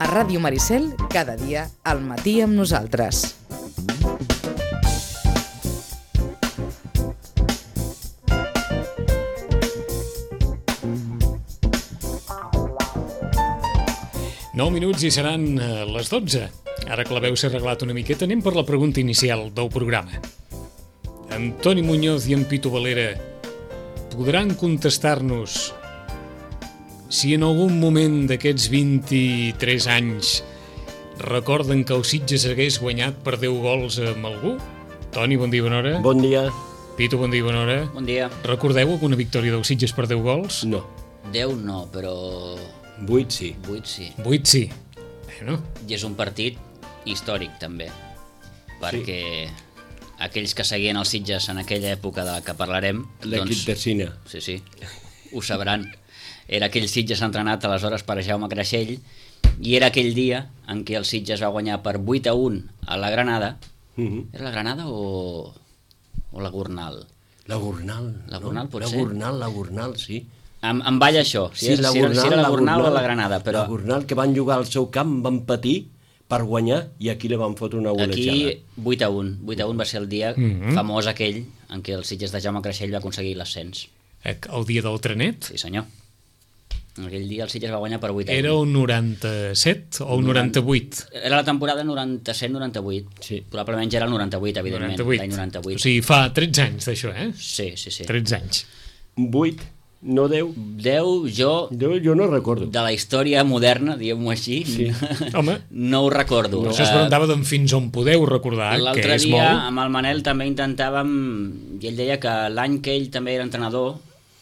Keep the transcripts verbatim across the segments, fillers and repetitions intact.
A Ràdio Maricel, cada dia, al matí amb nosaltres. nou minuts i seran les dotze. Ara que la veu s'ha arreglat una miqueta, anem per la pregunta inicial del programa. En Toni Muñoz i en Pitu Valera podran contestar-nos si en algun moment d'aquests vint-i-tres anys recorden que el Sitges hagués guanyat per deu gols amb algú? Toni, bon dia, bona hora. Bon dia. Pitu, bon dia, bona hora. Bon dia. Recordeu alguna victòria del Sitges per deu gols? No. deu no, però... vuit sí. vuit sí. vuit sí. Bueno. I és un partit històric, també, perquè sí. Aquells que seguien els Sitges en aquella època de la que parlarem... L'equip doncs, de Cine. Sí, sí, ho sabran. Era aquell Sitges entrenat aleshores per Jaume Creixell i era aquell dia en què el Sitges va guanyar per vuit a un a la Granada. Uh-huh. Era la Granada o, o la Gornal? La Gornal. La Gornal, no? pot la ser? La Gornal, la Gornal, sí. Em, em balla això, si, sí, és, la si, Gornal, era, si era la Gornal, la Gornal o la Granada, però... La Gornal, que van jugar al seu camp, van patir per guanyar i aquí li van fotre una golejada. Aquí vuit a un. vuit a un va ser el dia mm-hmm. famós aquell en què el Sitges de Jaume Creixell va aconseguir l'ascens. El dia del trenet? Sí, senyor. Aquell dia el Sitges va guanyar per vuit a un. Era el noranta-set o el noranta-vuit? Era la temporada noranta-set noranta-vuit. Sí. Probablement ja era el noranta-vuit, evidentment. noranta-vuit. L'any noranta-vuit. O sigui, fa tretze anys d'això, eh? Sí, sí, sí. tretze anys. vuit, no deu. deu, jo... deu, jo no recordo. De la història moderna, diguem-ho així, sí. Home, no ho recordo. No. Això es preguntava d'en fins on podeu recordar, que és molt. L'altre dia, amb el Manel, també intentàvem... I ell deia que l'any que ell també era entrenador...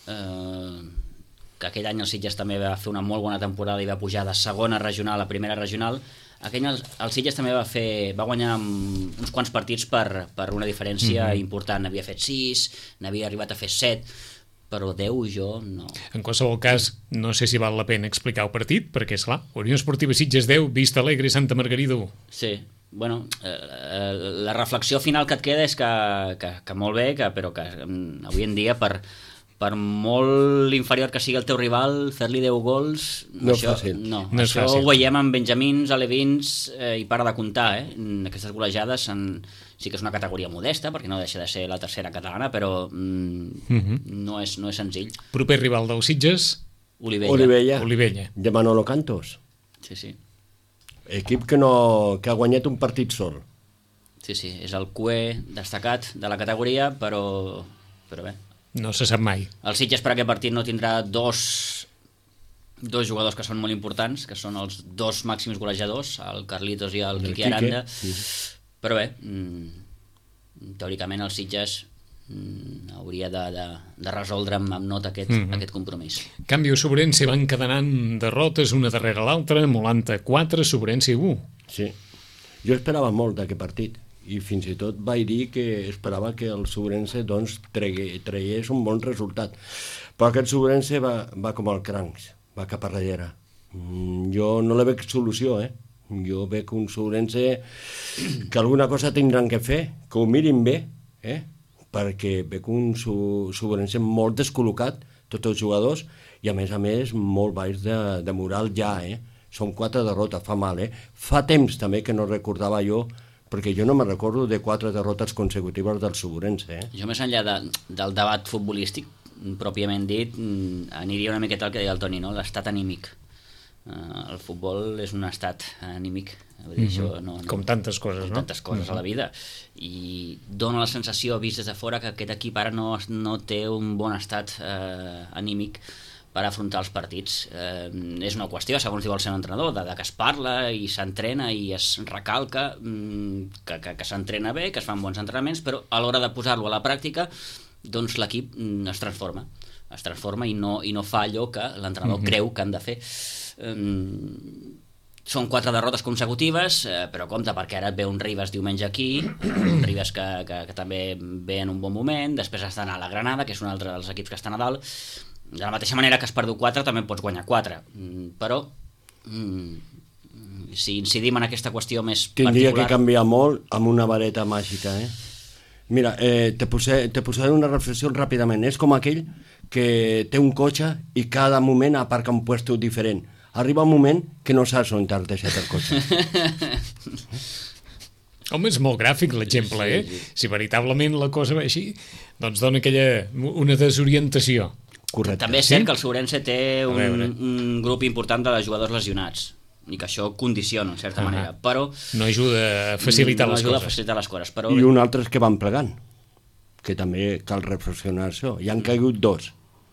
Eh, que aquell any el Sitges també va fer una molt bona temporada i va pujar de segona regional a primera regional. Aquell any el, el Sitges també va fer va guanyar uns quants partits per, per una diferència mm-hmm. important. N'havia fet sis, n'havia arribat a fer set, però deu jo no. En qualsevol cas, no sé si val la pena explicar el partit, perquè, esclar, Unió Esportiva Sitges deu, Vista Alegre, Santa Margarida u. Sí, bueno, eh, la reflexió final que et queda és que, que, que molt bé, que, però que avui en dia per... per molt inferior que sigui el teu rival, fer-li deu gols... No això, és fàcil. No, no és això fàcil. Ho veiem amb benjamins, alevins, eh, i para de comptar, eh? Aquestes golejades en... sí que és una categoria modesta, perquè no deixa de ser la tercera catalana, però mm, mm-hmm. no, és, no és senzill. Proper rival del Sitges? Olivella. Olivella. Olivella. De Manolo Cantos. Sí, sí. Equip que, no, que ha guanyat un partit sol. Sí, sí, és el cué destacat de la categoria, però, però bé. No se sap mai. El Sitges per aquest partit no tindrà dos, dos jugadors que són molt importants, que són els dos màxims golejadors, el Carlitos i el, el Quique Aranda. Sí. Però bé, mm, teòricament el Sitges mm, hauria de, de, de resoldre amb, amb nota aquest, mm-hmm. aquest compromís. Canvi, Sobrense van quedant derrotes una darrere l'altra, Molanta quatre, Sobrense u. Sí, jo esperava molt d'aquest partit. I fins i tot vaig dir que esperava que el Sobrense doncs, tregue, traiés un bon resultat. Però aquest Sobrense va, va com el crancs, va cap a darrere. Mm, jo no le veig solució, eh? Jo veig un Sobrense que alguna cosa tindran que fer, que ho mirin bé, eh? Perquè veig un Sobrense molt descol·locat, tots els jugadors, i a més a més molt baix de, de moral ja, eh? Són quatre derrotes, fa mal, eh? Fa temps també que no recordava jo, perquè jo no me recordo de quatre derrotes consecutives del Sobrense. Eh? Jo més enllà de, del debat futbolístic, pròpiament dit, aniria una miqueta al que deia el Toni, no? L'estat anímic. Uh, el futbol és un estat anímic. Vull dir, mm-hmm. això no, no, com tantes coses, com no? tantes coses mm-hmm. a la vida. I dona la sensació, vist des de fora, que aquest equip ara no, no té un bon estat uh, anímic per afrontar els partits. Eh, és una qüestió, segons diu el seu entrenador, de, de que es parla i s'entrena i es recalca mm, que, que, que s'entrena bé, que es fan bons entrenaments, però a l'hora de posar-lo a la pràctica, doncs l'equip mm, es transforma. Es transforma i no, i no fa allò que l'entrenador mm-hmm. creu que han de fer. Eh, són quatre derrotes consecutives, eh, però compte, perquè ara et ve un Ribes diumenge aquí, un Ribes que, que, que també ve en un bon moment, després estan a la Granada, que és un altre dels equips que estan a dalt. De la mateixa manera que has perdut quatre, també pots guanyar quatre. Mm, però, mm, si incidim en aquesta qüestió més Tindria particular... que canviar molt amb una vareta màgica, eh? Mira, eh, te, posé, te posaré una reflexió ràpidament. És com aquell que té un cotxe i cada moment aparca un puesto diferent. arriba un moment que no saps on t'has deixat el cotxe. Home, és molt gràfic l'exemple, Sí, eh? sí. Si veritablement la cosa va així, doncs dona aquella, una desorientació. Correcte. També és Sí? cert que el Sobrense té un, veure. un grup important de jugadors lesionats i que això condiciona, en certa Ah. manera, però No ajuda a facilitar no les ajuda a coses. facilitar les coses, però I un altre és que van plegant, que també cal reflexionar això. Hi han caigut dos.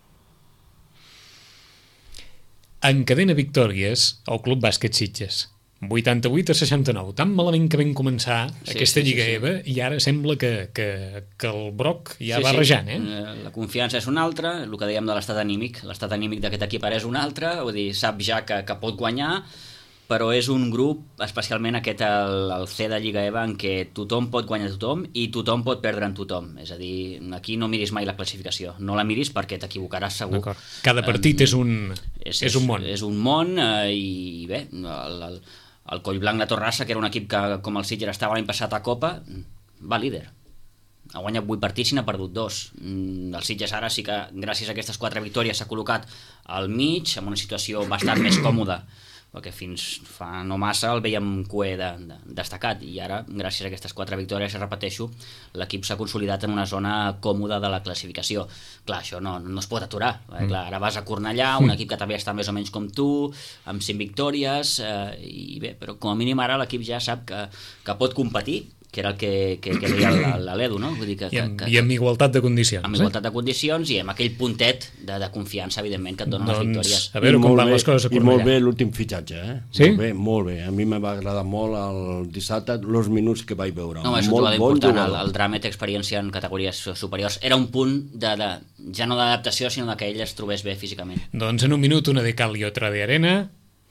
Encadena victòries al Club Bàsquet Sitges. vuitanta-vuit a seixanta-nou. Tan malament que vam començar Sí, aquesta sí, sí, Lliga sí. EVA i ara sembla que, que, que el broc ja Sí, va sí. rejant, eh? Eh, La confiança és una altra, el que dèiem de l'estat anímic. L'estat anímic d'aquest equip ara és un altre, vull dir, sap ja que, que pot guanyar, però és un grup, especialment aquest, el, el C de Lliga EVA, en què tothom pot guanyar tothom i tothom pot perdre en tothom. És a dir, aquí no miris mai la classificació. No la miris perquè t'equivocaràs segur. D'acord. Cada partit Em, és un, és, és un món. És un món eh, i bé, el, el, el Collblanc de Torrassa, que era un equip que, com el Sitges, estava l'any passat a Copa, va líder. Ha guanyat vuit partits i n'ha perdut dos. Mm, El Sitges ara sí que, gràcies a aquestes quatre victòries, s'ha col·locat al mig, en una situació bastant més còmoda, perquè fins fa no massa el veiem cué de, de, destacat, i ara, gràcies a aquestes quatre victòries, repeteixo, l'equip s'ha consolidat en una zona còmoda de la classificació. Clar, això no, no es pot aturar. Eh? Clar, ara vas a Cornellà, un equip que també està més o menys com tu, amb cinc victòries, eh, i bé, però com a mínim ara l'equip ja sap que, que pot competir, que era el que, que, que deia l'Aledo, no? Vull dir que, I amb, que, que, I amb igualtat de condicions. amb igualtat de condicions i amb aquell puntet de, de confiança, evidentment, que et donen les Doncs, victòries. a veure I com molt van bé- les coses a I molt Cornellà. bé l'últim fitxatge, eh? Sí? Molt bé, molt bé. A mi me va agradar molt el dissabte, els minuts que vaig veure. No, és un molt jugador bon important, el, jugador. el Drame té experiència en categories superiors. Era un punt de, de ja no d'adaptació, sinó de que ell es trobés bé físicament. Doncs en un minut una de cal i otra de arena.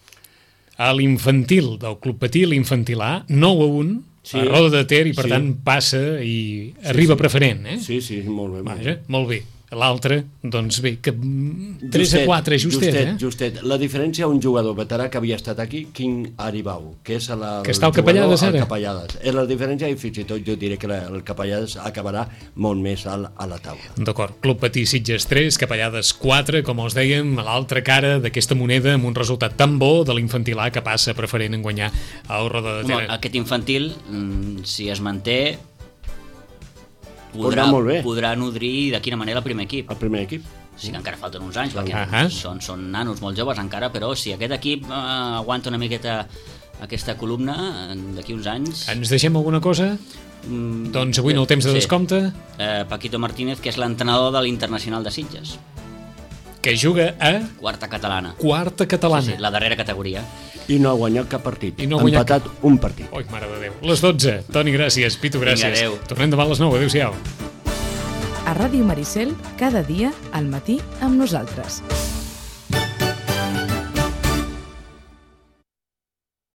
A l'infantil del Club Patí, l'infantil A, nou a un, Sí. a Roda de Ter, i per Sí. tant passa i arriba sí. preferent, eh? Sí, sí, molt bé. Molt bé. Vaja, molt bé. L'altre, doncs bé, que tres a quatre, justet, justet, eh? justet. La diferència, un jugador veterà que havia estat aquí, King Aribau, que és la, Que està al el jugador Capellades, ara. al Capellades. És la diferència, i fins i tot jo diré que la, el Capellades acabarà molt més a la, a la taula. D'acord, Club Patí Sitges tres, Capellades quatre, com els dèiem, a l'altra cara d'aquesta moneda amb un resultat tan bo de l'infantil A que passa preferent en guanyar el Roda de Home, Ter. aquest infantil, mm, si es manté, podrà, anar molt bé. podrà nodrir de quina manera el primer equip. El primer equip. Sí que encara falten uns anys, perquè Ahà. són, són nanos molt joves encara, però si aquest equip eh, aguanta una miqueta aquesta columna, eh, d'aquí uns anys... Ens deixem alguna cosa? Mm, Doncs avui en el temps de sí. descompte, Eh, Paquito Martínez, que és l'entrenador de l'Internacional de Sitges, que juga a quarta catalana. quarta catalana. Sí, sí, la darrera categoria. I no ha guanyat cap partit. I no ha ha guanyat empatat un partit. Oi, mare de Déu. Les dotze. Toni, gràcies. Pitu, gràcies. Vinga, adéu. Tornem demà a les nou. Adéu-siau. A Ràdio Maricel, cada dia, al matí, amb nosaltres.